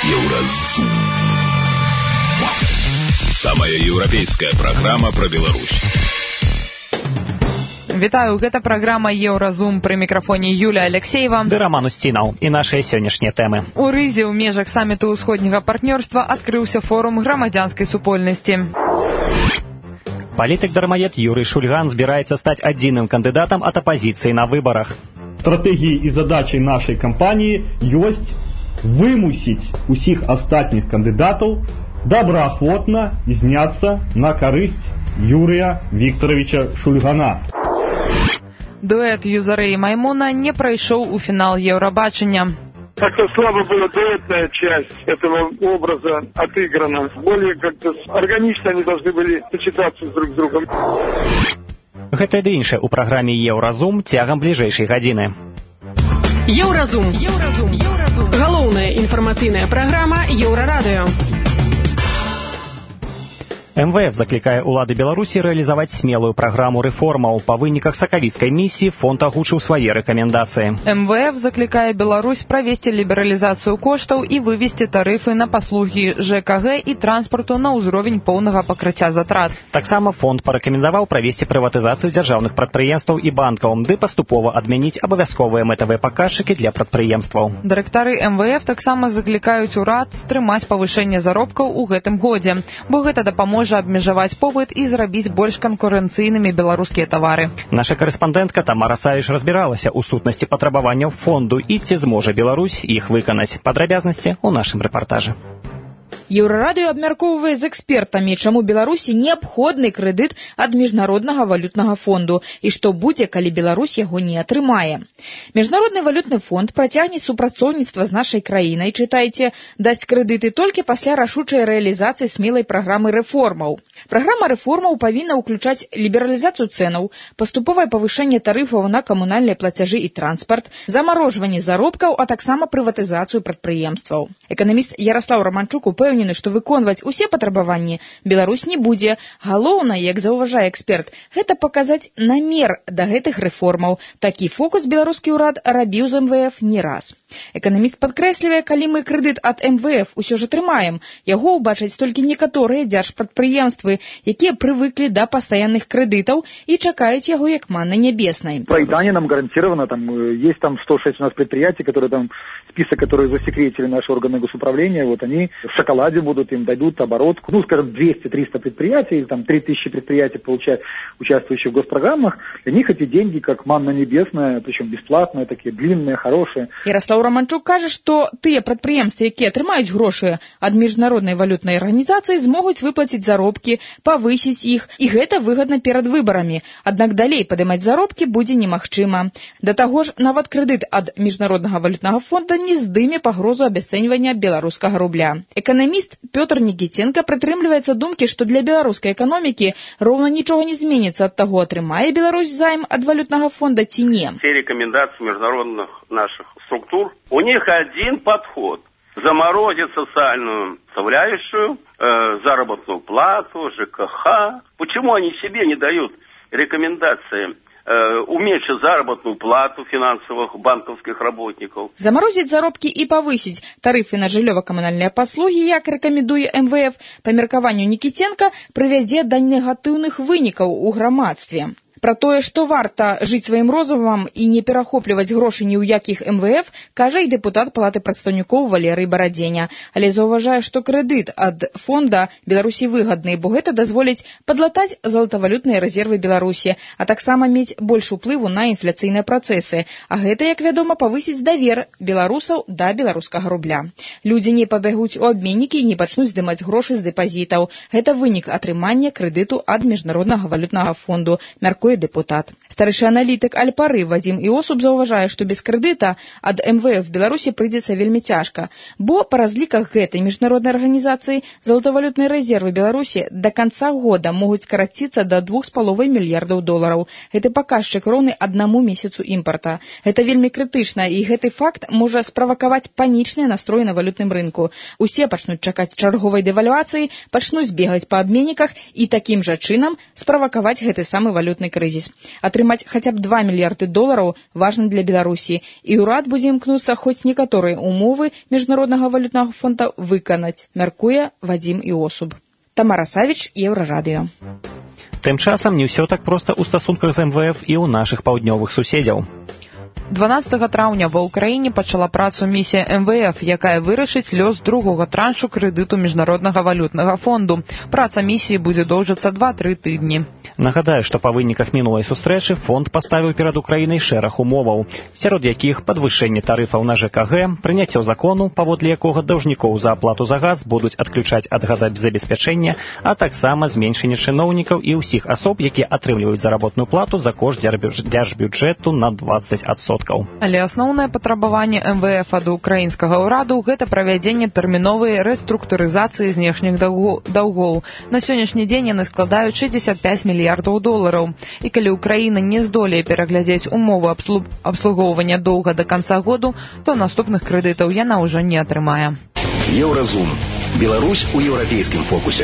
Еўразум. Самая еўрапейская праграма пра Беларусь. Вітаю, гэта праграма Еўразум, пры мікрафоне Юлія Алексеева ды Роман Устінаў і нашыя сённяшнія тэмы. У Рызе ў межах саміту ўсходняга партнёрства адкрыўся форум грамадзянскай супольнасці. Палітык-дармаед Юрый Шульган збіраецца стаць адзіным кандыдатам ад апазіцыі на выбарах. Стратэгіяй і задачай нашай кампаніі ёсць вымусіць усіх астатніх кандыдатаў добраахвотна зняцца на карысць Юрыя Віктаровича Шульгана. Дуэт Юзары і Маймуна не пройшоў у фінал Евробачення. Как-то слабо была дуэтная часть этого образа отыграна. Более как-то органично они должны были сочетаться друг с другом. Гэта ды іншае ў праграме Еўразум цягам бліжэйшай гадзіны. Еўразум. Галоўная інфармацыйная праграма Еўрарадыё. МВФ заклікае ўлады Беларусі рэалізаваць смелую праграму рэформаў. Па выніках сакавіцкай місіі фонд агучыў свае рэкамендацыі. МВФ заклікае Беларусь правесці лібералізацыю коштаў і вывесці тарыфы на паслугі ЖКГ і транспарту на ўзровень поўнага пакрыцця затрат. Таксама фонд парэкамендаваў правесці прыватызацыю дзяржаўных прадпрыемстваў і банкаў, ды паступова адмяніць абавязковыя мэтавыя паказчыкі для прадпрыемстваў. Дырэктары МВФ таксама заклікаюць урад стрымаць павышэнне заробкаў у гэтым годзе, бо гэта дапаможа абмежаваць попыт і зрабіць больш канкурэнцыйнымі беларускія тавары. Наша карэспандэнтка Тамара Савіш разбіралася ў сутнасці патрабаванняў фонду і ці зможа Беларусь іх выканаць. Падрабязнасці ў нашым рэпартажы. Еўрарадыё абмяркоўвае з экспертамі, чаму Беларусі неабходны крэдыт ад міжнароднага валютнага фонду і што будзе, калі Беларусь яго не атрымае. Міжнародны валютны фонд працягне супрацоўніцтва з нашай краінай, чытайце, дасць крэдыты толькі пасля рашучай рэалізацыі смелай праграмы рэформаў. Праграма рэформаў павінна ўключаць лібералізацыю цэнаў, паступовае павышэнне тарыфаў на камунальныя плацяжы і транспарт, замарожванне заробкаў, а таксама прыватызацыю прадпрыемстваў. Эканаміст Ярослаў Романчук упэўнены, што выконваць усе патрабаванні Беларусь не будзе. Галоўнае, як заўважае эксперт, гэта паказаць намер да гэтых рэформаў. Такі фокус беларускі ўрад рабіў з МВФ не раз. Эканаміст падкрэслівае, калі мы крэдыт ад МВФ усё ж атрымаем, яго ўбачаць толькі некаторыя дзяржпрадпрыемствы, якія прывыклі да пастаянных крэдытаў і чакаюць яго як манны нябеснай. Проедание нам гарантировано, есть 106 у нас предприятий, которые список, которые засекретили наши органы госуправления, они в шоколаде будут, им дадут оборотку, 200-300 предприятий, или 3000 предприятий участвующих в госпрограммах, для них эти деньги как манна небесная, причем бесплатные, такие длинные, хорошие. Ярослав Романчук кажа, што тыя прадпрыемствы, якія атрымаюць грошы ад міжнароднай валютнай арганізацыі, змогуць выплаціць заробкі, павысіць іх, і гэта выгадна перад выбарамі. Аднак далей падымаць заробкі будзе немагчыма. Да таго ж, нават крэдыт ад міжнароднага валютнага фонда не здыме пагрозу абясцэньвання беларускага рубля. Эканаміст Пётр Нікітенка прытрымліваецца думкі, што для беларускай эканомікі роўна нічога не зменіцца ад таго, атрымае Беларусь займ ад валютнага фонда ці не. Все рекомендации международных наших структур, у них один подход. Заморозить социальную составляющую, заработную плату, ЖКХ. Почему они себе не дают рекомендации уменьшить заработную плату финансовых банковских работников? Заморозить заробки и повысить тарифы на жыллёва-камунальныя паслугі, як рэкамендуе МВФ, па меркаванню Нікітенка, прывядзе да негатыўных вынікаў у грамадстве. Пра тое, што варта жыць сваім розумам і не перахопліваць грошы ні ў якіх МВФ, кажа і дэпутат Палаты прадстаўнікоў Валерый Барадзеня. Але заўважае, што крэдыт ад фонда Беларусі выгадны, бо гэта дазволіць падлатаць золатавалютныя рэзервы Беларусі, а таксама мець больш уплыву на інфляцыйныя працэсы. А гэта, як вядома, павысіць давер беларусаў да беларускага рубля. Людзі не пабягуць у абменнікі і не пачнуць здымаць грошы з дэпазітаў. Гэта вынік атрымання крэдыту ад міжнароднага валютнага фонду, мяркуе дэпутат. Старэйшы аналітык Альпары Вадзім Іосуп заўважае, што без крэдыта ад МВФ Беларусі прыйдзецца вельмі цяжка, бо па разліках гэтай міжнароднай арганізацыі золатавалютныя рэзервы Беларусі да канца года могуць скараціцца да $2,5 мільярдаў. Гэты паказчык роўны 1 месяцу імпарта. Гэта вельмі крытычна, і гэты факт можа справакаваць панічныя настроі на валютным рынку. Усе пачнуць чакаць чарговай дэвальвацыі, пачнуць бегаць па абменніках і такім жа чынам справакаваць гэты самы валютны крызіс. крызіс. Атрымаць хаця б 2 мільярды долараў важна для Беларусі, і ўрад будзе імкнуцца хоць некаторыя умовы Міжнароднага валютнага фонда выканаць, мяркуе Вадзім Іосуб. Тамара Савіч, Еўрарадыё. Тым часам не ўсё так проста ў стасунках з МВФ і ў нашых паўднёвых суседзяў. 12 траўня ва ўкраіне пачала працу місія МВФ, якая вырашыць лёс другога траншу крэдыту Міжнароднага валютнага фонду. Праца місіі будзе доўжыцца 2-3 тыдні. Нагадаю, што па выніках мінулай сустрэчы фонд паставіў перад Украінай шэраг умоваў, сярод якіх падвышэнне тарыфаў на ЖКГ, прыняццё закону, паводле якога даўжнікоў за аплату за газ будуць адключаць ад газабезпячэння, а таксама зменшэнне чыноўнікаў і ўсіх асоб, якія атрымліваюць заработную плату за кошт дзяржбюджэту на 20%. Але асноўнае патрабаванне МВФ ад украінскага ўраду – гэта правядзенне тэрміновай рэструктурызацыі знешніх даўгоў. На сённяшні дзень яны складаюць 65 мільярдаў долараў. І калі Украіна не здолее пераглядзець умовы абслугоўвання доўга да канца году, то наступных крэдытаў яна ўжо не атрымае. Еўразум. Беларусь у еўрапейскім фокусе.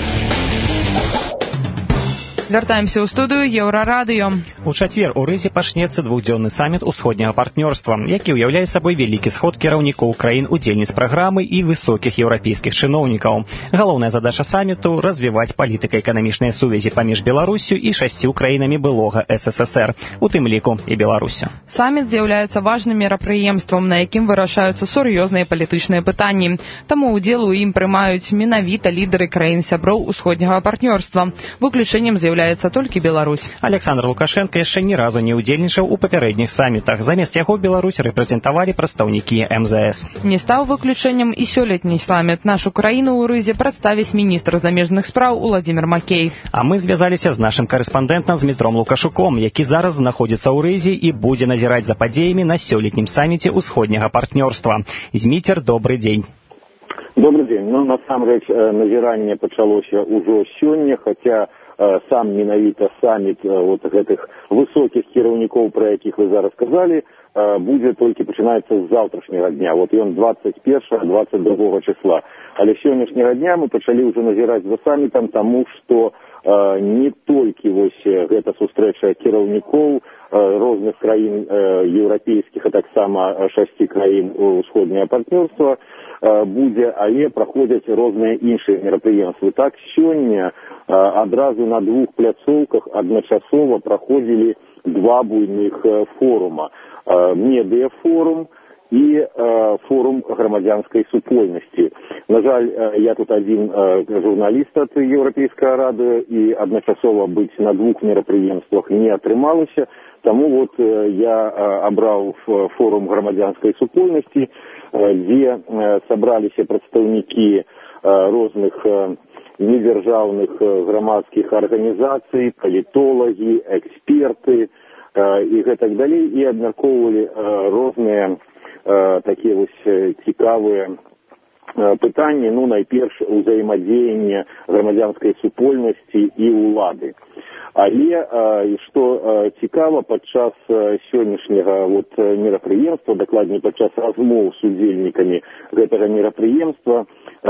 Вяртаемся ў студыю Еўрарадыё. У чацвер у Рызе пачнецца двухдзённы саміт усходняга партнёрства, які ўяўляе сабой вялікі сход кіраўнікоў краін удзельніц праграмы і высокіх еўрапейскіх чыноўнікаў. Галоўная задача саміту – развіваць палітыка-эканамічныя сувязі паміж Беларуссю і 6 краінамі былога СССР, у тым ліку і Беларуссю. Саміт з'яўляецца важным мерапрыемствам, на якім вырашаюцца сур'ёзныя палітычныя пытанні. Таму ўдзел у ім прымаюць менавіта лідары краін-сяброў усходняга партнёрства. Выключэннем з'яўляецца толькі Беларусь. Александр Лукашенко яшчэ ні разу не ўдзельнічаў у папярэдніх самітах. Замест яго Беларусь рэпрэзентавалі прадстаўнікі МЗС. Не стаў выключэннем і сёлетні саміт. Нашу краіну ў Рызе прадставіць міністр замежных спраў Уладзімір Макей. А мы звязаліся з нашым карэспандэнтам Змітром Лукашуком, які зараз знаходзіцца ў Рызе і будзе назіраць за падзеямі на сёлетнім саміце ўсходняга партнёрства. Зміцер, добрый дзень. Добрый дзень. Ну, насамрэч, назіранне пачалося ўжо сёння, хаця сам менавіта саміт вот гэтых высокіх кіраўнікоў, пра якіх вы зараз сказалі, будзе толькі пачынаецца з заўтрашняга дня. Вот ён 21-22 числа. Але сённяшняга дня мы пачалі ўжо назіраць за самітам, таму што не толькі вось гэта сустрэча кіраўнікоў розных краін еўрапейскіх, а таксама 6 краін усходняга партнёрства будзе, але праходзяць розныя іншыя мерапрыемствы. Так, сёння адразу на 2 пляцоўках адначасова праходзілі 2 буйных форума. Медыафорум і форум грамадзянскай супольнасці. На жаль, я тут адзін журналіст ад Еўрапейскага радыё, і адначасова быць на 2 мерапрыемствах не атрымалася, таму вот я абраў форум грамадзянскай супольнасці, дзе сабраліся прадстаўнікі розных недзяржаўных грамадскіх арганізацый, палітолагі, эксперты і гэтак далей, і абмяркоўвалі розныя такія вось цікавыя пытанні, ну, найперш узаемадзеянне грамадзянскай супольнасці і ўлады. Але, што цікава, падчас сённяшняга вот мерапрыемства, дакладней падчас размоў з удзельнікамі гэтага мерапрыемства,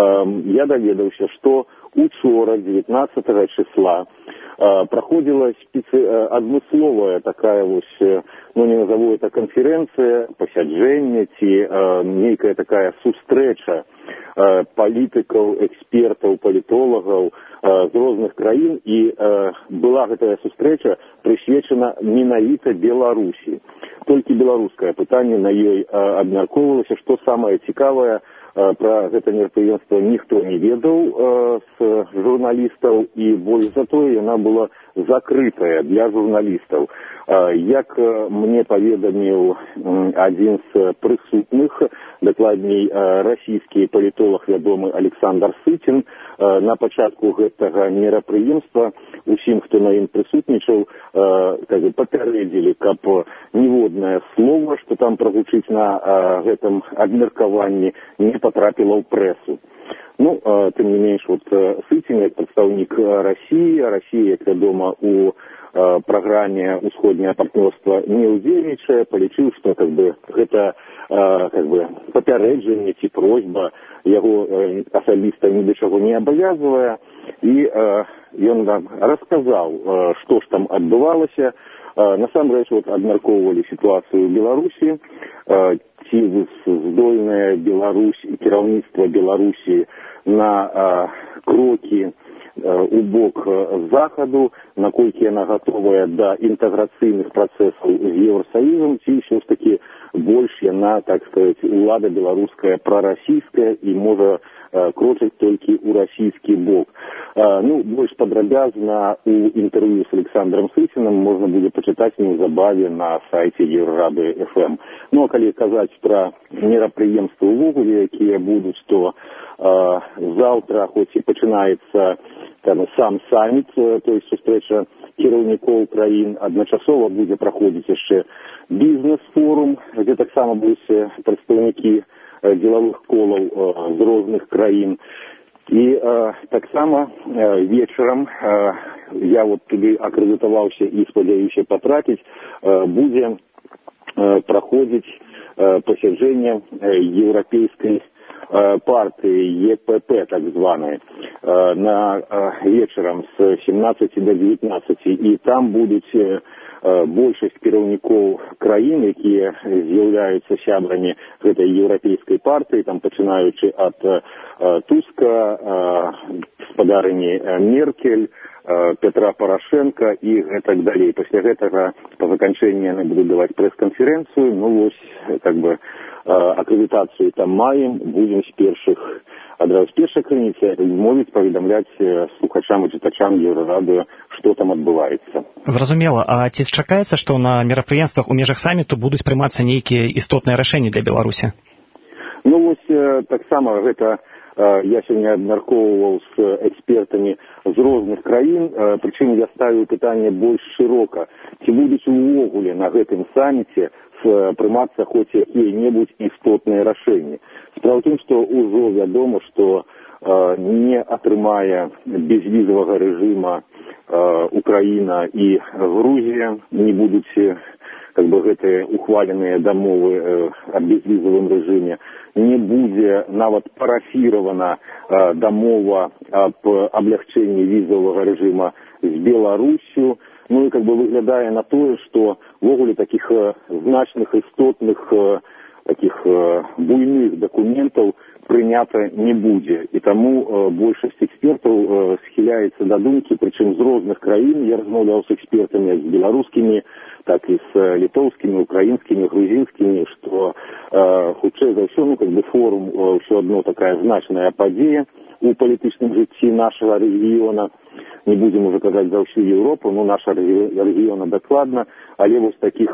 я даведаўся, што учора, 19 числа, проходила адмысловая такая вось, ну не назову это конференция, пасяджэнне ці нейкая такая сустрэча палітыкаў, экспертаў, палітолагаў з розных краін, і была гэтая сустрэча прысвечана менавіта Беларусі. Толькі беларускае пытанне на ёй абмяркоўвалася. Што самае цікавае, пра гэта мерапрыемства ніхто не ведаў з журналістаў, і больш за тое, яна была закрытая для журналістаў. Як мне паведаміў адзін з прысутных, дакладней расійскі палітолог, вядомы Александр Сытин, на пачатку гэтага мерапрыемства усім, хто на ім прысутнічаў, папярэдзілі, каб ніводнае слова, што там прагучыць на гэтым абмеркаванні, не потрапіла ў прэсу. Ну, тым не менш, вот Сытин, як прадстаўнік Расіі, Расія, як вядома, у праграме ўсходняга партнёрства не ўдзельнічае, палічыў, што гэта папярэджанне ці просьба яго асабіста ні да чаго не абавязвае, і ён нам расказаў, што ж там адбывалася. Насамрэч абмяркоўвалі сітуацыю ў Беларусі, ці здольная Беларусь і кіраўніцтва Беларусі на крокі у бок захаду, наколькі яна гатовая да інтэграцыйных працэсаў з Еўрасаюзам, ці ўсё ж такі больш яна, так сказаць, улада беларуская прарасійская і можа крочыць толькі ў расійскі бок. Больш падрабязна у інтэрв'ю з Александром Сысіным можна будзе пачытаць неўзабаве на сайце Еўрарады FM. А калі казаць пра мерапрыемствы ўвогуле, якія будуць, то заўтра, хоць і пачынаецца сам саміт, то есть сустрэча кіраўнікоў краін, адначасова будзе праходзіць яшчэ бізнес-форум, дзе таксама будуць прадстаўнікі дзелавых колаў з розных краін. І таксама вечарам, я туды акрэдытаваўся і спадзяюся патрапіць, будзе праходзіць пасяджэнне еўрапейскай партии ЕПП, так званой, на вечером с 17 до 19, и там будут большасць кіраўнікоў краін, якія з'яўляюцца сябрамі гэтай еўрапейскай партыі, там пачынаючы ад Туска, гаспадарыні Меркель, Петра Порошенко і так далей. Пасля гэтага па заканчэнні яны будуць даваць прэс-канферэнцыю, акрэдытацыю там маем, будзем адразу з першых крыніц мовіць паведамляць слухачам і чытачам Еўрарадыё, што там адбываецца. Зразумела. А ці чакаецца, што на мерапрыемствах у межах саміту будуць прымацца нейкія істотныя рашэнні для Беларусі? Таксама гэта я сёння абмяркоўваў з экспертамі з розных краін, прычым я ставіў пытанне больш шырока. Ці будуць увогуле на гэтым саміце прымацца хоць якія-небудзь істотныя рашэнні. Справа ў тым, што ўжо вядома, што не атрымае безвізавага рэжыма Украіна і Грузія, не будуць гэтыя ухваленыя дамовы аб безвізавым рэжыме, не будзе нават парафіравана дамова аб аблягчэнні візавага рэжыма з Беларусю. Выглядае на тое, што ввогуле такіх значных, істотных, таких буйных дакументаў прынята не будзе. І таму большасць экспертаў схіляецца да думкі, прычым з розных краін, я размаўляў з экспертамі, з беларускімі, так і з літоўскімі, украінскімі, грузінскімі, што хутчэй за ўсё, форум ўсё адно такая значная падзея у палітычным жыцці нашага рэгіёна. Не будем уже казаць за всю Европу, наша региона докладно, але таких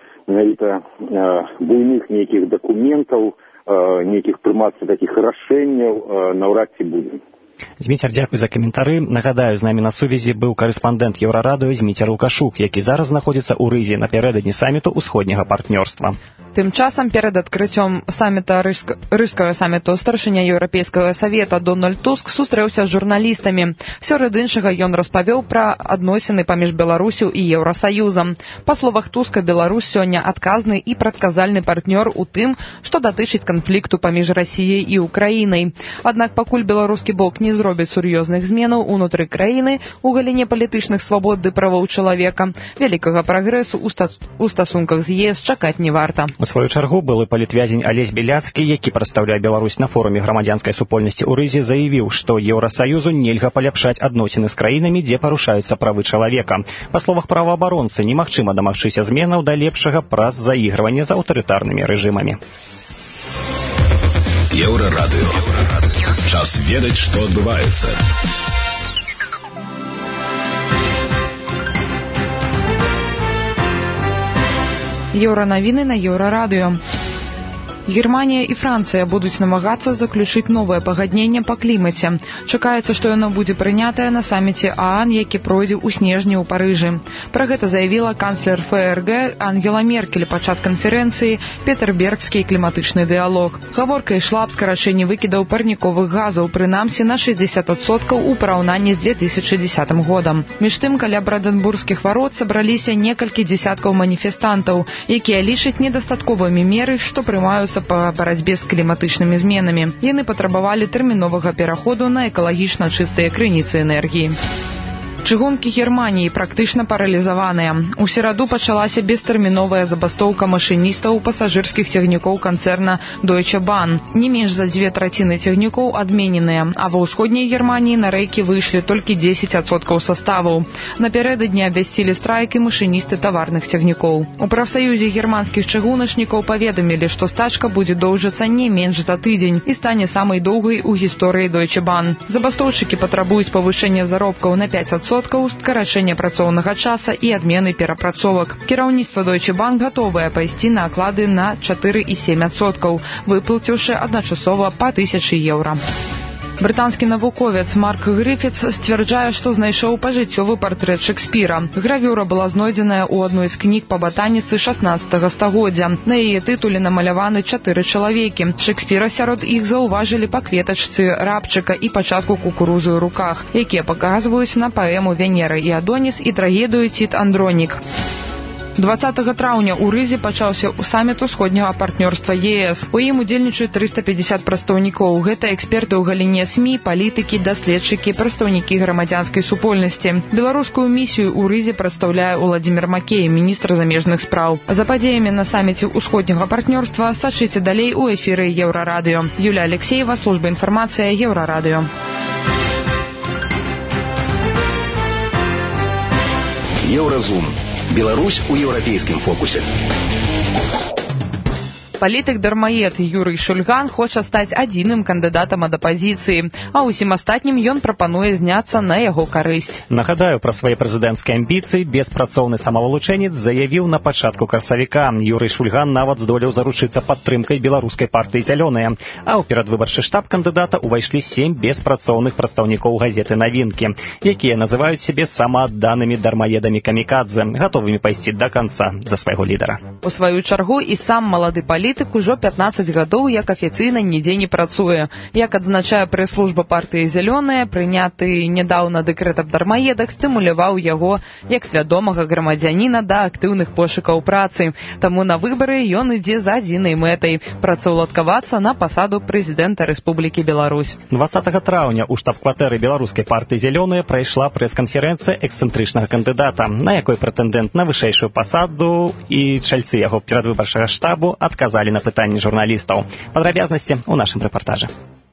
буйных неких документов, неких прымацца таких рашэнняў наўрад ці будзе. Зміцер, дзякуй за каментары. Нагадаю, з намі на сувязі быў карэспандэнт Еўрарадыё Зміцер Лукашук, які зараз знаходзіцца ў Рызе напярэдадні саміту ўсходняга партнёрства. Тым часам перад адкрыццём рыжскага саміту старшыня Еўрапейскага савета Дональд Туск сустрэўся з журналістамі. Сярод іншага ён распавёў пра адносіны паміж Беларусю і Еўрасаюзам. Па словах Туска, Беларусь сёння адказны і прадказальны партнёр у тым, што датычыць канфлікту паміж Расіяй і Украінай. Аднак пакуль беларускі бок не зробіць сур'ёзных зменаў унутры краіны у галіне палітычных свабод ды правоў чалавека, вялікага прагрэсу ў стасунках з ЕС чакаць не варта. У сваю чаргу былы палітвязень Алесь Беляцкі, які прадстаўляе Беларусь на форуме грамадзянскай супольнасці ў Рызе, заявіў, што Еўрасаюзу нельга паляпшаць адносіны з краінамі, дзе парушаюцца правы чалавека. Па словах праваабаронцы, немагчыма дамагчыся зменаў да лепшага праз заігрыванне з аўтарытарнымі рэжымамі. Еўрарадыё. Час ведаць, што адбываецца. Еўранавіны на Еўрарадыё. Германія і Францыя будуць намагацца заключыць новае пагадненне па клімаце. Чакаецца, што яно будзе прынятае на саміце ААН, які пройдзе ў снежні ў Парыжы. Пра гэта заявіла канцлер ФРГ Ангела Меркель падчас канферэнцыі «Петербергскі кліматычны дыялог». Гаворка ішла аб скарачэнні выкідаў парніковых газаў, прынамсі на 60% у параўнанні з 2010 годам. Між тым, каля Бранденбургскіх варот сабраліся некалькі дзесяткаў маніфестантаў, якія лічаць недастатковымі меры, што прымаюцца па барацьбе з кліматычнымі зменамі. Яны патрабавалі тэрміновага пераходу на экалагічна чыстыя крыніцы энергіі. Чыгункі Германіі практычна паралізаваныя. У сераду пачалася бестэрміновая забастоўка машыністаў пасажырскіх цягнікоў канцэрна Deutsche Bahn. Не менш за 2/3 цягнікоў адмененыя, а ва ўсходняй Германіі на рэйкі выйшлі толькі 10% саставаў. Напярэдадні абвясцілі страйк і машыністы таварных цягнікоў. У прафсаюзе германскіх чыгуначнікаў паведамілі, што стачка будзе доўжыцца не менш за тыдзень і стане самай доўгай у гісторыі Deutsche Bahn. Забастоўшчыкі патрабуюць павышэння заробкаў на 5%, скарачэння працоўнага часа і адмены перапрацовак. Кіраўніцтва Deutsche Bank гатовае пайсці на аклады на 4,7%, выплаціўшы адначасова па 1000 еўра. Брытанскі навуковец Марк Грыфіц сцвярджае, што знайшоў пажыццёвы партрэт Шекспіра. Гравюра была знойдзеная ў адной з кніг па батаніцы 16 стагоддзя. На яе тытуле намаляваны 4 чалавекі. Шекспіра сярод іх заўважылі па кветачцы рабчыка і пачатку кукурузы ў руках, якія паказваюць на паэму Венера і Адоніс і трагедыю Тит Андронік. 20 траўня ў Рызе пачаўся саміт усходняга партнёрства ЕС. У ім удзельнічаюць 350 прадстаўнікоў. Гэта эксперты ў галіне СМІ, палітыкі, даследчыкі, прадстаўнікі грамадзянскай супольнасці. Беларускую місію ў Рызе прадстаўляе Уладзімір Макей, міністр замежных спраў. За падзеямі на саміце усходняга партнёрства сачыце далей у эфіры Еўрарадыё. Юлія Алексеева, служба інфармацыя, Еўрарадыё. Еўразум. Беларусь у еўрапейскім фокусе. Палітык-дармаед Юрый Шульган хоча стаць адзіным кандыдатам ад апазіцыі, а ўсім астатнім ён прапануе зняцца на яго карысць. Нагадаю, пра свае прэзідэнцкія амбіцыі беспрацоўны самавылучэнец заявіў на пачатку красавіка. Юрый Шульган нават здолеў заручыцца падтрымкай беларускай партыі «Зялёныя». А ў перадвыбарчы штаб кандыдата ўвайшлі 7 беспрацоўных прадстаўнікоў газеты «Навінкі», якія называюць сябе самаадданымі дармаедамі-камікадзе, гатовымі пайсці да канца за свайго лідара. У сваю чаргу і сам малады палітык ужо 15 гадоў як афіцыйна нідзе не працуе. Як адзначае прэс-служба партыі «Зялёныя», прыняты нядаўна дэкрэт аб дармаедах стымуляваў яго як свядомага грамадзяніна да актыўных пошукаў працы. Таму на выбары ён ідзе за адзінай мэтай – працаўладкавацца на пасаду прэзідэнта Рэспублікі Беларусь. 20 траўня ў штаб-кватэры беларускай партыі «Зялёныя» прайшла прэс-канферэнцыя эксцэнтрычнага кандыдата, на якой прэтэндэнт на вышэйшую пасаду і чальцы яго перадвыбарчага штабу адказалі на пытанні журналістаў. Падрабязнасці ў нашым рэпартажы.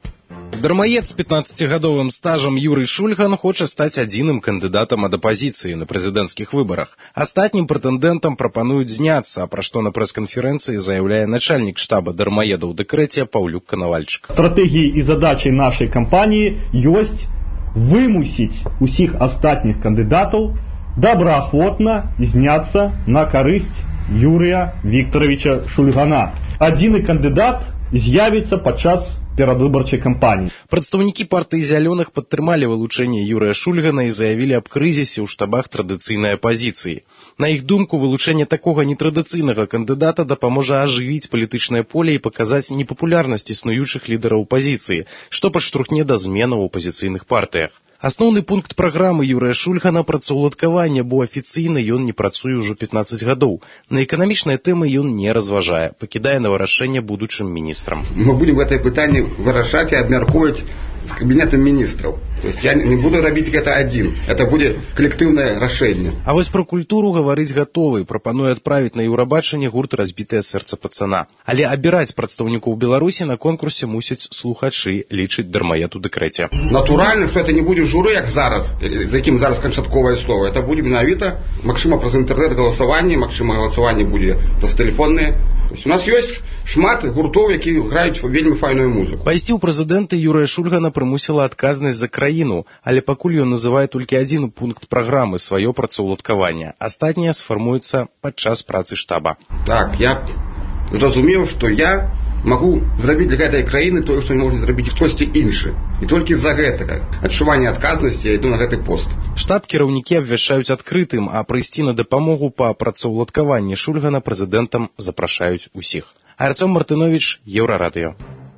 Дармаед з 15-гадовым стажам Юрый Шульган хоча стаць адзіным кандыдатам ад апазіцыі на прэзідэнцкіх выбарах. Астатнім прэтэндэнтам прапануюць зняцца, пра што на прэс-канферэнцыі заяўляе начальнік штаба дармаеда ў дэкрэце Паўлюк Канавальчык. Стратэгіяй і задачай нашай кампаніі ёсць вымусіць усіх астатніх кандыдатаў добраахвотна зняцца на карысць Юрия Викторовича Шульгана. Адзіны кандыдат з'явіцца падчас перадвыбарчай кампаніі. Прадстаўнікі партыі «Зялёных» падтрымалі вылучэнне Юрыя Шульгана і заявілі аб крызісе ў штабах традыцыйнай апазіцыі. На іх думку, вылучэнне такога нетрадыцыйнага кандыдата дапаможа ажывіць палітычнае поле і паказаць непапулярнасць існуючых лідараў апазіцыі, што падштурхне да зменаў у апазіцыйных партыях. Асноўны пункт праграмы Юрыя Шульгана – працаўладкаванне, бо афіцыйна ён не працуе ўжо 15 гадоў. На эканамічныя тэмы ён не разважае, пакідае на вырашэнне будучым міністрам. Мы будем гэтае пытанне вырашаць і абмяркоўваць з кабінетам міністраў. То есть я не буду рабіць гэта адзін. Это будзе калектыўнае рашэнне. А вось пра культуру гаварыць гатовы, прапануе адправіць на Еўрабачанне гурт «Разбітае сэрца пацана». Але абіраць прадстаўнікоў Беларусі на конкурсе мусяць слухачы, лічыць дармаед у дэкрэце. Натуральна, што это не будзе журы, як зараз, за якім зараз канчатковае слово. Это будзе менавіта, магчыма, праз інтэрнэт-галасаванне, магчыма, галасаванне будзе праз тэлефонныя. У нас ёсць шмат гуртоў, якія граюць вельмі файную музыку. Пайсці ў прэзідэнты Юрыя Шульгана прымусіла адказнасць за краіну, але пакуль ён называе толькі адзін пункт праграмы – сваё працаўладкаванне. Астатняе сфармуецца падчас працы штаба. Так, я зразумеў, што я магу зрабіць для гэтай краіны тое, што не можна зрабіць хтосьці іншы. І толькі з-за гэтага адчування адказнасці я іду на гэты пост. Штаб кіраўнікі абвяшчаюць адкрытым, а прыйсці на дапамогу па працаўладкаванні Шульгана прэзідэнтам запрашаюць усіх. Артём Мартынович, Еўрарадыё.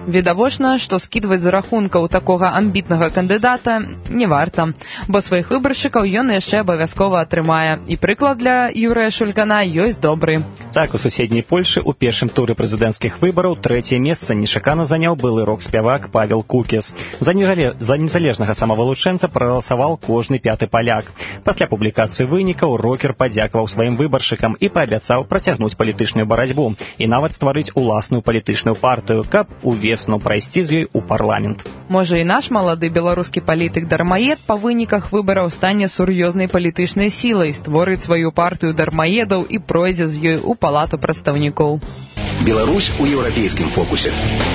Відавочна, што скідваць з рахункаў такога амбітнага кандыдата не варта, бо сваіх выбаршчыкаў ён яшчэ абавязкова атрымае. І прыклад для Юрыя Шульгана ёсць добры. Так, у суседняй Польшы ў першым туры прэзідэнцкіх выбараў трэцяе месца нечакана заняў былы рок-спявак Павел Кукіс. За незалежнага самавылучэнца прагаласаваў кожны пяты паляк. Пасля публікацыі вынікаў рокер падзякаваў сваім выбаршчыкам і паабяцаў працягнуць палітычную барацьбу і нават стварыць уласную палітычную партыю, каб увесну прайсці з ёй у парламент. Можа, і наш малады беларускі палітык-дармаед па выніках выбараў стане сур'ёзнай палітычнай сілай, створыць сваю партыю дармаедаў і пройдзе з ёй у палату прадстаўнікоў. Беларусь у еўрапейскім фокусе.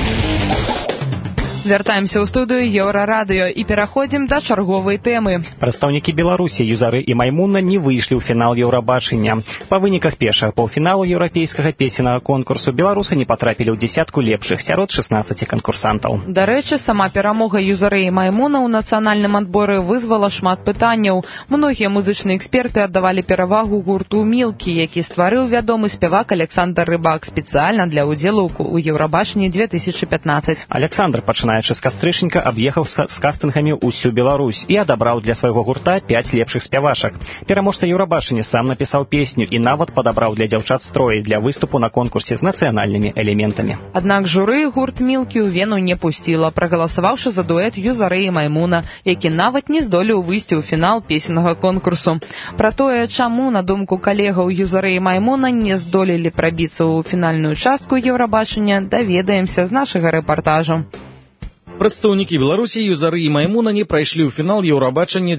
Вяртаемся ў студыю Еўрарадыё і пераходзім да чарговай тэмы. Прадстаўнікі Беларусі Юзары і Маймуна не выйшлі ў фінал Еўрабачання. Па выніках першага паўфіналу еўрапейскага песеннага конкурсу беларусы не патрапілі ў дзесятку лепшых сярод 16 канкурсантаў. Дарэчы, сама перамога Юзары і Маймуна ў нацыянальным адборы вызвала шмат пытанняў. Многія музычныя эксперты аддавалі перавагу гурту «Мілкі», які стварыў вядомы спявак Александр Рыбак спецыяльна для ўдзелу ў Еўрабачанні 2015. Александр, пачынаючы з кастрычніка, аб'ехаў з кастынгамі ўсю Беларусь і адабраў для свайго гурта 5 лепшых спявашак. Пераможца Еўрабачання сам напісаў песню і нават падабраў для дзяўчат строі для выступу на конкурсе з нацыянальнымі элементамі. Аднак журы гурт «Мілкі» ў вену не пусціла, прагаласаваўшы за дуэт Юзары і Маймуна, які нават не здолеў выйсці ў фінал песеннага конкурсу. Пра тое, чаму, на думку калегаў, Юзары і Маймуна не здолелі прабіцца ў фінальную частку Еўрабачання, даведаемся з нашага рэпартажу. Прадстаўнікі Беларусі Юзары і Маймуна не прайшлі ў фінал Еўрабачання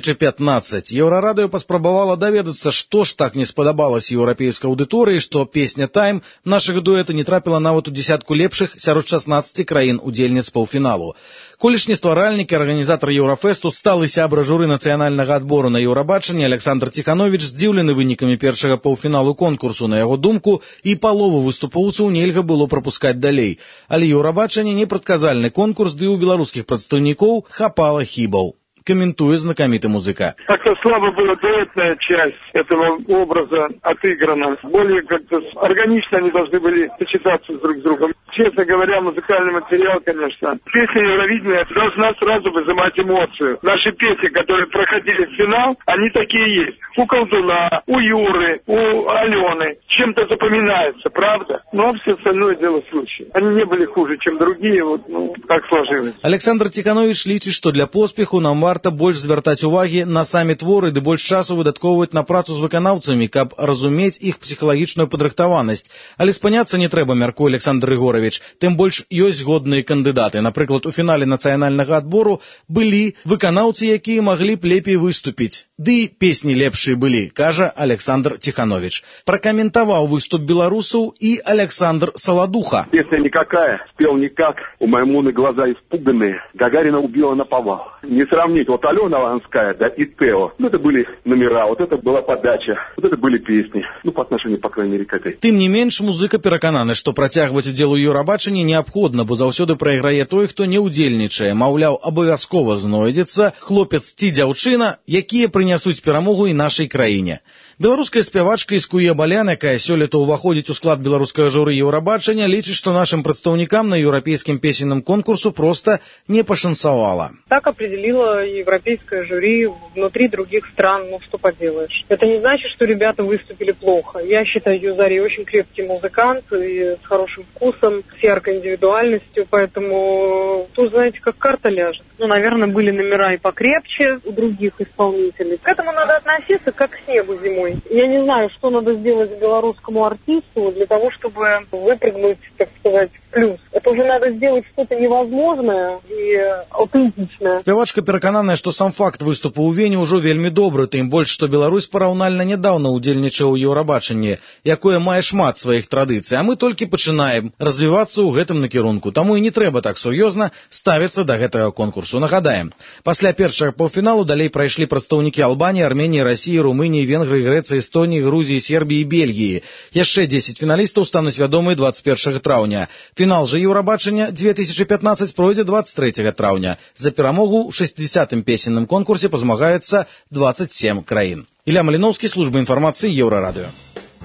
2015. Еўрарадыё паспрабавала даведацца, што ж так не спадабалася еўрапейскай аўдыторыі, што песня «Тайм» нашага дуэта не трапіла нават у дзесятку лепшых сярод 16 краін удзельніц паўфіналу. Колішні стваральнік і арганізатар Еўрафэсту, сталы сябра журы нацыянальнага адбору на Еўрабачанне Александр Тиханович здзіўлены вынікамі першага паўфіналу конкурсу. На яго думку, і палову выступоўцаў нельга было прапускаць далей. Але Еўрабачанне непрадказальны конкурс, ды ў беларускіх прадстаўнікоў хапала хібаў. Комментует знакомитый музыка. Как-то слабо была дуэтная часть этого образа отыграна. Более как-то органично они должны были сочетаться друг с другом. Честно говоря, музыкальный материал, конечно. Песня Евровидения должна сразу вызывать эмоцию. Наши песни, которые проходили в финал, они такие есть. У Колдуна, у Юры, у Алены. Чем-то запоминается, правда? Но все остальное дело случая. Они не были хуже, чем другие, вот, так сложилось. Александр Тиханович лічыць, што для поспеху нам варта больш звяртаць увагі на самі творы ды больш часу выдаткоўваць на працу з выканаўцамі, каб разумець іх псіхалагічную падрыхтаванасць. Але спыняцца не трэба, мяркуе Александр Рыгорович. Тым больш ёсць годныя кандыдаты. Напрыклад, у фінале нацыянальнага адбору былі выканаўцы, якія маглі б лепей выступіць. Ды і песні лепшыя былі, кажа Александр Тиханович. Пракаментаваў выступ беларусаў і Александр Солодуха. Песня никакая, спел никак, у Маймуны глаза испуганные, Гагарина убила наповал. Не сравнить вот Алена Ланская, да, и Тео. Ну, это были номера, вот это была подача, вот это были песни. Ну, по отношению, по крайней мере, к этой. Тым не менш, музыка перакананы, што працягваць удзел у Еўрабачанні неабходна, бо заўсёды прайграе той, хто не ўдзельнічае. Маўляў, абавязкова знойдзецца хлопец ці дзяўчына, якія прынясуць перамогу і нашай краіне. Беларуская спявачка Искуе Балян, якая сёлета ўваходзіць у склад беларускага журы Еўрабачання, лічыць, што нашим прадстаўнікам на еўрапейскім песенным конкурсу просто не пошансовало. Так определило европейское жюри внутри других стран, ну что поделаешь. Это не значит, что ребята выступили плохо. Я считаю, Юзари очень крепкий музыкант и с хорошим вкусом, с яркой индивидуальностью, поэтому тут, знаете, как карта ляжет. Ну, наверное, были номера и покрепче у других исполнителей. К этому надо относиться как к снегу зимой. Я не знаю, что надо сделать белорусскому артисту для того, чтобы выпрыгнуть, так сказать, в плюс. Это уже надо сделать что-то невозможное и аутентичное. Спявачка перакананая, што сам факт выступу ў Вене ўжо вельмі добры, тым больш, што Беларусь параўнальна нядаўна ўдзельнічае ў Еўрабачанні, якое мае шмат сваіх традыцый, а мы толькі пачынаем развівацца ў гэтым накірунку. Таму і не трэба так сур'ёзна ставіцца да гэтага конкурсу. Нагадаем, пасля першага паўфіналу далей прайшлі прадстаўнікі Албаніі, Арменіі, Расіі, Румыніі, Венгрыі, Грэцыі, Эстоніі, Грузіі, Сербіі і Бельгіі. Яшчэ 10 фіналістаў стануць вядомыя 21 траўня. Фінал жа Еўрабачання 2015 пройдзе 23 траўня. За перамогу ў 60-м песенным конкурсе пазмагаюцца 27 краін. Ілля Маліноўскі, служба інфармацыі Еўрарадыё.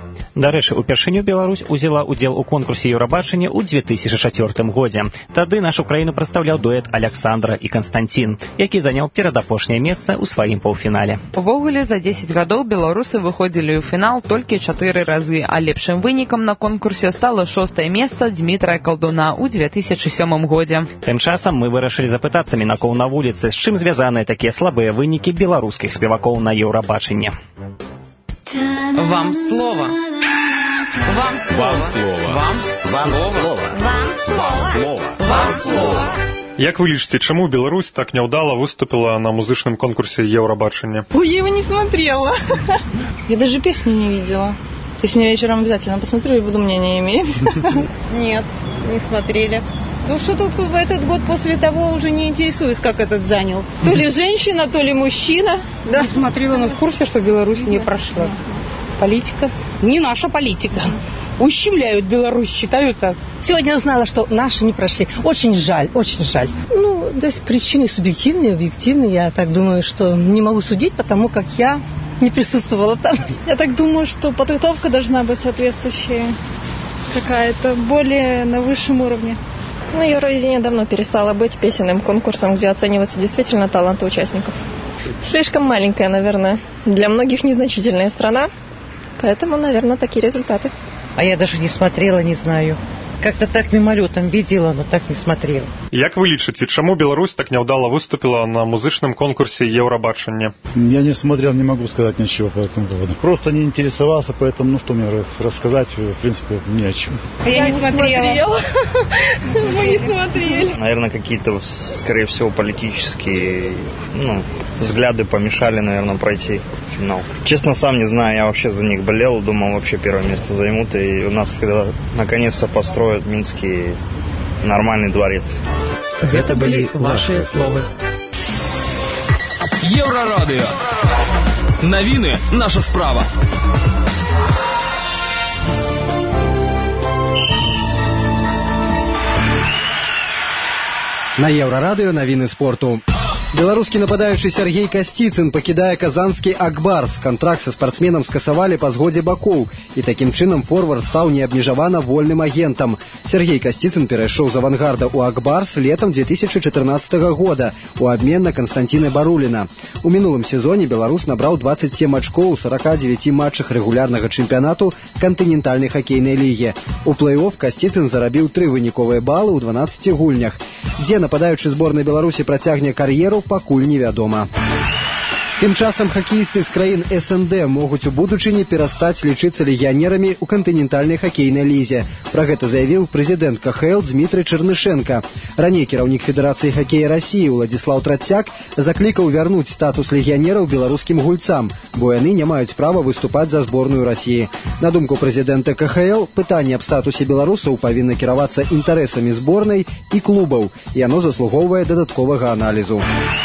Дарэчы, упершыню Беларусь узяла удзел у конкурсе Еўрабачання ў 2004 годзе. Тады нашу краіну прадстаўляў дуэт Александра і Константин, які заняў перадапошняе месца ў сваім паўфінале. Увогуле, за 10 гадоў беларусы выходзілі ў фінал толькі 4 разы, а лепшым вынікам на конкурсе стала 6-е месца Дмітрая Калдуна ў 2007 годзе. Тым часам мы вырашылі запытацца мінакоў на вуліцы, з чым звязаныя такія слабыя вынікі беларускіх спевакоў на Еўрабачанні. Вам слово. Вам слово. Вам слово. Вам слово. Як вы лічыце, чаму Беларусь так няўдала выступила на музычным конкурсе Евробачения? Ой, я его не смотрела. Я даже песню не видела. Сегодня вечером обязательно посмотрю и буду мнение иметь. Нет, не смотрели. Ну что-то в этот год после того уже не интересуюсь, как этот занял. То ли женщина, то ли мужчина. Да. Не смотрела, но в курсе, что Беларусь не прошла. Политика? Не наша политика. Ущемляют Беларусь, считаю так. Сегодня узнала, что наши не прошли. Очень жаль, очень жаль. Ну, то есть причины субъективные, объективные. Я так думаю, что не могу судить, потому как я не присутствовала там. Я так думаю, что подготовка должна быть соответствующая какая-то, более на высшем уровне. Ну, Евровидение давно перестало быть песенным конкурсом, где оцениваются действительно таланты участников. Слишком маленькая, наверное, для многих незначительная страна, поэтому, наверное, такие результаты. А я даже не смотрела, не знаю. Как-то так мимолетом видела, но так не смотрела. Як вы лічыце, чаму Беларусь так няўдала выступила на музычным конкурсе Евробачения? Я не смотрел, не могу сказать ничего по этому поводу. Просто не интересовался, поэтому, ну что мне рассказать, в принципе, не о чем. Я не смотрела. Мы не смотрели. Наверное, какие-то, скорее всего, политические взгляды помешали, наверное, пройти финал. Честно, сам не знаю, я вообще за них болел, думал, вообще первое место займут. И у нас, когда наконец-то построят в Минске нормальный дворец. Это были ваши словы. Еврорадио. Новины наша справа. На Еврорадио новины спорту. Беларускі нападаючы Сергей Касціцын пакідае казанскі Акбарс. Кантракт са спартсменам скасавалі па згодзе бакоў, і такім чынам форвард стаў неабмежавана вольным агентам. Сергей Касціцын перайшоў з авангарда ў Акбарс летам 2014 года у абмен на Константина Баруліна. У мінулым сезоне беларус набраў 27 ачкоў у 49 матчах рэгулярнага чэмпіянату кантынентальнай хакейнай лігі. У плэй-офф Касціцын зарабіў 3 выніковыя балы ў 12 гульнях. Дзе нападаючы зборнай Беларусі працягне кар'еру, пакуль невядома. Тым часам хакеісты з краін СНД могуць у будучыні перастаць лічыцца легіянерамі ў кантынентальнай хакейнай лізе. Пра гэта заявіў прэзідэнт КХЛ Дмітрый Чэрнышэнка. Раней кіраўнік Федэрацыі хакея Расіі Уладзіслаў Трацяк заклікаў вярнуць статус легіянераў беларускім гульцам, бо яны не маюць права выступаць за зборную Расіі. На думку прэзідэнта КХЛ, пытанне аб статусе беларусаў павінна кіравацца інтарэсамі зборнай і клубаў. Яно заслугоўвае дадатковага аналізу.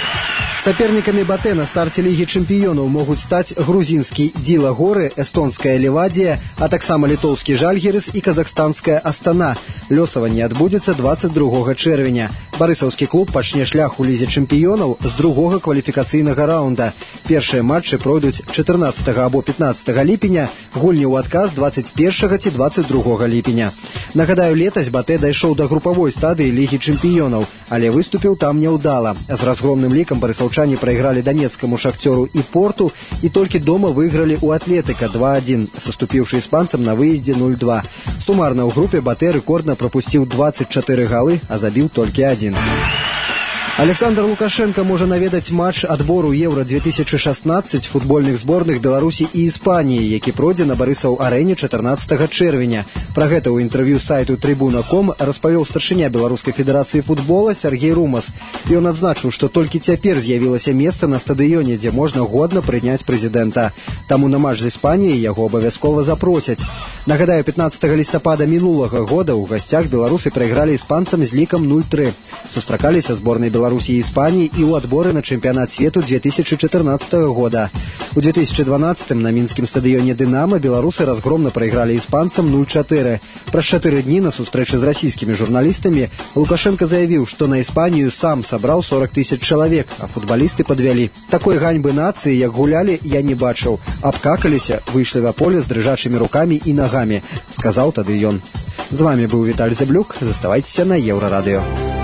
Соперниками Батэ на старте Лиги чемпионов могут стать грузинский Дила Горы, эстонская Ливадия, а таксама литовский Жальгерис и казахстанская Астана. Лёсаванне адбудзецца 22 чэрвеня. Барысаўскі клуб пачне шлях у Лізе чэмпіёнаў з другога кваліфікацыйнага раунда. Першыя матчы пройдуць 14 або 15 ліпеня, гульні ў адказ 21 ці 22 ліпеня. Нагадаю, летась Батэ дайшоў да групавой стадыі Лігі чэмпіёнаў, але выступіў там няўдала. З разгромным лікам барысаўчане прайгралі данецкаму Шахцёру і Порту і толькі дома выйгралі ў Атлетыка 2-1, саступіўшы іспанцам на выездзе 0-2. Сумарна ў групе Батэ рэкордна прапусціў 24 галы, а забіў толькі 1. Александр Лукашенко можа наведаць матч адбору Еўра-2016 футбольных зборных Беларусі і Іспаніі, які пройдзе на Барысаў-арэне 14 чэрвеня. Пра гэта ў інтэрв'ю сайту Трибуна.com распавёў старшыня Беларускай федэрацыі футбола Сергей Румас. Ён адзначыў, што толькі цяпер з'явілася месца на стадыёне, дзе можна годна прыняць прэзідэнта. Таму на матч з Іспаніяй яго абавязкова запросяць. Нагадаю, 15 лістапада мінулага года ў гасцях беларусы прайгралі іспанцам з лікам 0-3. Сустракаліся зборнай Беларусі Беларуси и Испании и у отборы на чемпионат свету 2014 года. У 2012-м на минском стадионе «Динамо» белорусы разгромно проиграли испанцам 0-4. Праз 4 дни на встрече с российскими журналистами Лукашенко заявил, что на Испанию сам собрал 40 тысяч человек, а футболисты подвели. Такой ганьбы нации, як гуляли, я не бачил. Обкакалися, вышли на поле с дрыжачими руками и ногами, сказал тады ён. З вами был Виталий Зяблюк. Заставайтесь на Еврорадио.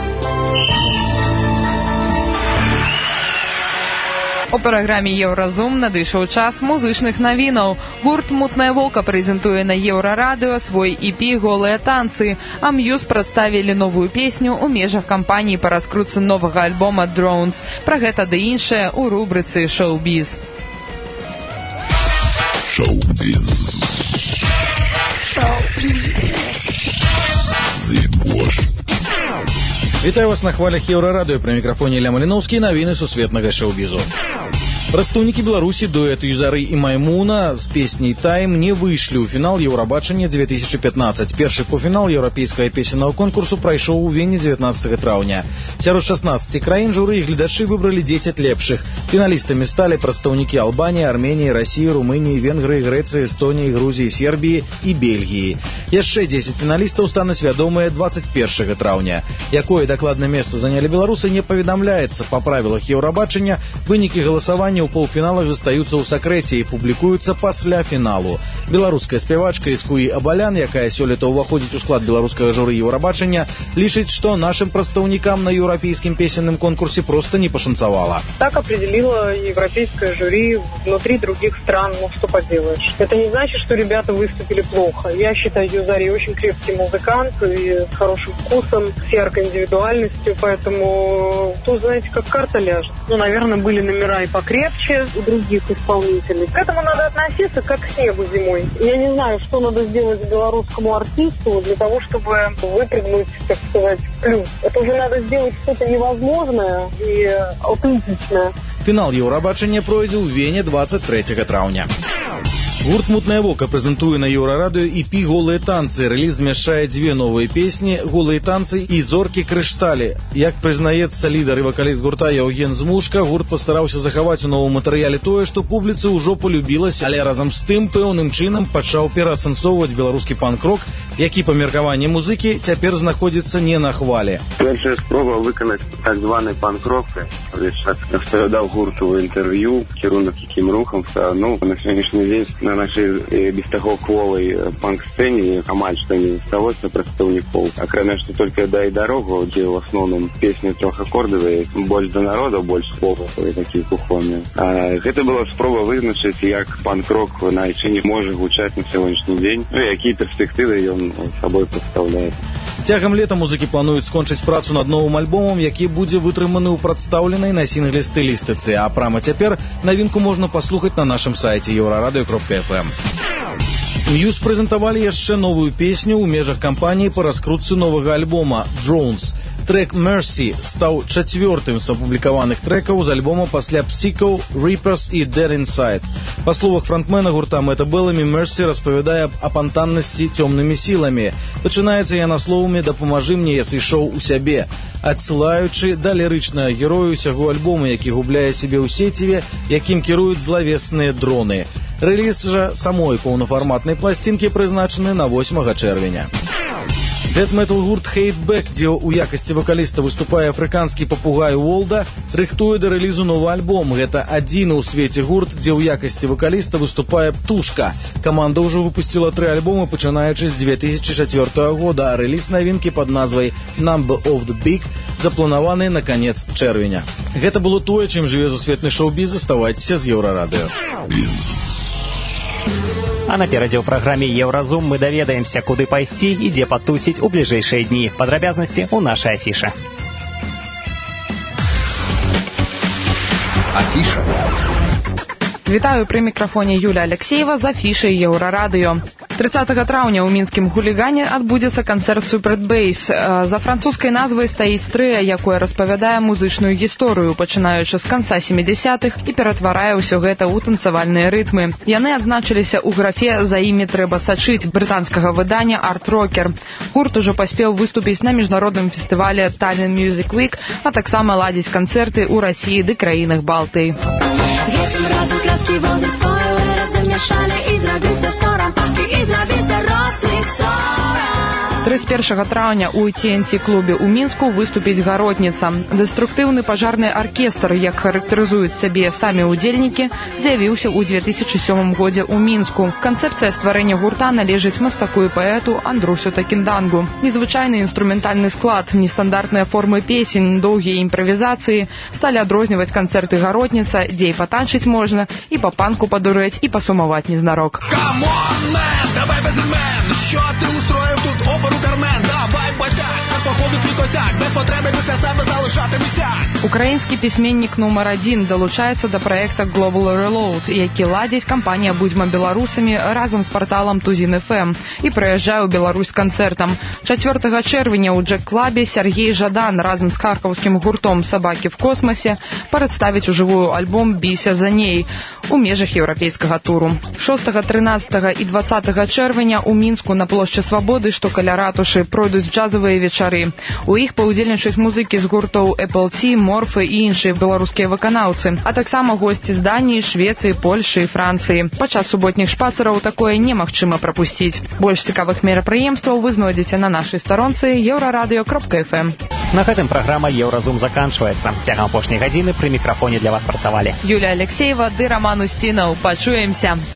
У праграме «Еўразум» надышоў час музычных навінаў. Гурт «Мутнае вока» прэзентуе на Еўрарадыё свой EP «Голыя танцы», а Muse прадставілі новую песню ў межах кампаніі па раскрутцы новага альбома «Drones». Пра гэта ды іншае ў рубрыцы «Шоу-біз». Шоу-біз. Вітаю вас на хвалях Еўрарадыё. Пры мікрафоне Ілля Маліноўскі, навіны сусветнага шоу-бізу. Прадстаўнікі Беларусі дуэт Юзары і Маймуна з песняй «Тайм» не выйшлі ў фінал Еўрабачання 2015. Першы паўфінал еўрапейскага песеннага конкурсу прайшоў у Вене 19 траўня. Сярод 16 краін журы і гледачы выбралі 10 лепшых. Фіналістамі сталі прадстаўнікі Албаніі, Арменіі, Расіі, Румыніі, Венгрыі, Грэцыі, Эстоніі, Грузіі, Сербіі і Бельгіі. Яшчэ 10 фіналістаў стануць вядомыя 21 траўня. Якое дакладна месца занялі беларусы, не паведамляецца. Па правілах Еўрабачання вынікі галасавання у паўфіналах застаюцца ў сакрэце і публікуюцца пасля фіналу. Беларуская спявачка Искуи Абалян, якая сёлета ўваходзіць у склад беларускага журы Еўрабачання, лічыць, што нашим прадстаўнікам на еўрапейскім песенным конкурсе просто не пашанцавала. Так определило европейское жюри внутри других стран, ну что поделаешь. Это не значит, что ребята выступили плохо. Я считаю Юзари очень крепкий музыкант и с хорошим вкусом, с яркой индивидуальностью, поэтому тут, знаете, как карта ляжет. Ну, наверное, были номера и покрепче у других исполнителей. К этому надо относиться как к снегу зимой. Я не знаю, что надо сделать белорусскому артисту для того, чтобы выпрыгнуть, так сказать, в плюс. Это уже надо сделать что-то невозможное и аутентичное. Фінал Еўрабачання пройдзе ў Вене 23 траўня. Гурт «Мутнае вока» прэзентуе на Еўрарадыё EP «Голыя танцы». Рэліз змяшчае дзве новыя песні «Голыя танцы» і «Зоркі крышталі». Як прызнаецца лідар і вакаліст гурта Яўген Змушка, гурт пастараўся захаваць у новым матэрыяле тое, што публіцы ўжо полюбілася, але разам з тым пэўным чынам пачаў пераасэнсоўваць беларускі панк-рок, які па меркаванні музыкі цяпер знаходзіцца не на хвале. Першая спроба выканаць так званы панк-рок. Распавядаў гурту інтэрв'ю, кірунак якім рухам, ну, на сённяшні дзень на нашей без таго кволай панк-сцэне амаль што не засталося прадстаўнікоў. Акрамя што толькі «Дай дарогу», дзе ў асноўным песні трохакордавыя, больш да народа, больш слова, такія кухонныя. Гэта была спроба вызначыць, як панк-рок на айчыне можа гучаць на сённяшні дзень, ну і якія перспектывы ён сабой прадстаўляе. Цягам лета музыкі плануюць скончыць працу над новым альбомам, які будзе вытрыманы ў прадстаўленай на сінгле стылістыцы. А прама цяпер навінку можна паслухаць на нашым сайце euraradio.fm. Muse прэзентавалі яшчэ новую песню ў межах кампаніі па раскрутцы новага альбома «Drones». Трек «Mercy» стаў чацвёртым з апублікаваных трэкаў з альбома пасля «Psycho», «Reapers» і «Dead Inside». Па словах фронтмена гурта Мэта Белламі, «Mercy» распавядае аб апантаннасці цёмнымі сіламі. Пачынаецца яна словамі «Дапамажы мне, я сышоў у сябе», адсылаючы да лірычнага герою ўсяго альбома, які губляе сябе ў сеціве, якім кіруюць злавесныя дроны. Рэліз жа самой паўнафарматнай пласцінкі прызначаны на 8 чэрвеня. Дэт-метал гурт «Хейтбэк», дзе ў якасці вакаліста выступае афрыканскі папугай Уолда, рыхтуе да рэлізу новы альбом. Гэта адзіны ў свеце гурт, дзе ў якасці вакаліста выступае Птушка. Каманда ўжо выпусціла 3 альбомы, пачынаючы з 2004 года, а рэліз навінкі пад назвай «Number of the Big» запланаваны на канец чэрвеня. Гэта было тое, чым жыве сусветны шоу-біз. Заставайцеся з Еўрарадыё. А наперадзе ў праграме «Еўразум» мы даведаемся, куды пайсці і дзе патусіць у бліжэйшыя дні. Падрабязнасці ў нашай афіше. Вітаю, пры мікрафоне Юля Алексеева з афішай Еўрарадыё. 30 траўня ў мінскім хулігане адбудзецца канцэрт Супербейс. За французскай назвай стаіць трыа, якое распавядае музычную гісторыю, пачынаючы з канца 70-х і ператварае ўсё гэта ў танцавальныя рытмы. Яны адзначыліся ў графе «За імі трэба сачыць» брытанскага выдання «Арт Рокер». Гурт ужо паспеў выступіць на міжнародным фестывале Tallinn Music Week, а таксама ладзіць канцэрты ў Расіі ды краінах Балтыі. 31 траўня ў TNT-клубе ў Мінску выступіць гаротніца. Дэструктыўны пажарны аркестр, як характарызуюць сябе самі ўдзельнікі, з'явіўся ў 2007 годзе ў Мінску. Канцэпцыя стварэння гурта належыць мастаку і паэту Андрусю Такіндангу. Незвычайны інструментальны склад, нестандартныя формы песень, доўгія імправізацыі сталі адрозніваць канцэрты гаротніца, дзе і патанчыць можна, і па панку падурэць, і пасумаваць незнарок. Давай безмен, що ти устроїв тут оперу Кармен? Давай бачак, походу твій косяк, без потреби після себе залишатимуся. Украінскі пісьменнік нумар 1 далучаецца да праекта Global Reload, які ладзіць кампанія «Будзьма беларусамі» разам з парталам Тузін FM і прыязджае ў Беларусь з канцэртам. 4 чэрвеня ў Джек-клабе Сергей Жадан разам з харкаўскім гуртом «Сабакі в космосе» прадставіць ужывую альбом «Біся за ней» у межах еўрапейскага туру. 6, 13 і 20 чэрвеня ў Мінску на плошчы Свабоды, што каля ратушы, пройдуць джазавыя вечары. У іх паўдзельнічаюць музыкі з гуртоў Apple T, Морфы і іншыя беларускія выканаўцы, а таксама госці з Даніі, Швецыі, Польшы і Францыі. Падчас суботніх шпацыраў такое немагчыма прапусціць. Больш цікавых мерапрыемстваў вы знойдзеце на нашай старонцы euradio.fm. На гэтым праграма «Еўразум» заканчваецца. Цягам апошняй гадзіны пры мікрафоне для вас працавалі Юлія Алексеева ды Роман Устінаў. Пачуемся!